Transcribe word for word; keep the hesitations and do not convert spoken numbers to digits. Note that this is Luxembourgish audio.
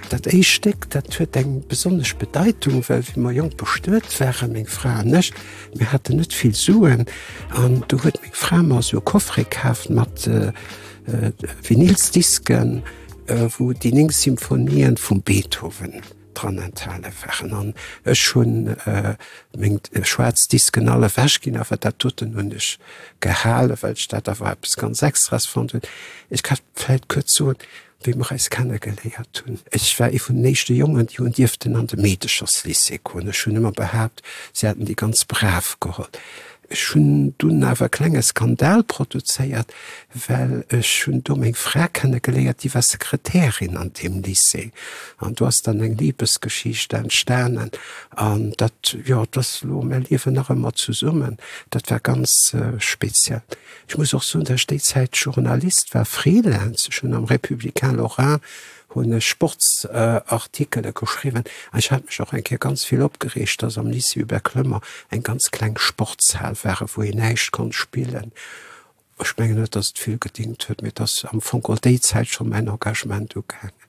dat Eichsteck, dat huet eng besonders Bedeutung, well wie ma jong bestört wären még Fra nech. mir hatte net viel suen an du huet még Framer so Koffrekaft mat äh, äh, Vinylsdisken, äh, wo die ning Symphonien vum Beethoven dran enthalle wären an ech schon äh, menggt äh, Schwarzdisken alle wäschgin awer dat toten hunnech gehale, weil dat awer bis ganz extras von huet. Ich kannläit kurz so wie mar es kennen geleiert hun. Ich war e vun nechte Jungen, die hun Diften an de Medechers Lycée kunne schon immer behabt, sie hatten die ganz brav geholt. Schon dun awer klenge Skandal produzéiert, well ech hun do eng Fra kennen geleiert, die war Sekretärin an dem Lycée. An du hast dann eng Liebesgeschicht an Sternen an dat ja das lo me liewe nach immer zu summen. Dat war ganz äh, speziell. Ich muss auch so der Stezeit Journalist war Freelance schon am Republikan Lorrain hunne Sportsartikel äh, geschrieben. Ich hat mich auch enke ganz viel opgeregt, dass am Lycée über Klmmer ein ganz klein Sportsaal wäre, wo ich neicht kann spielen. Ich meine, dass viel gedingt wird mir das am Von Goldezeit schon mein Engagement gegangen.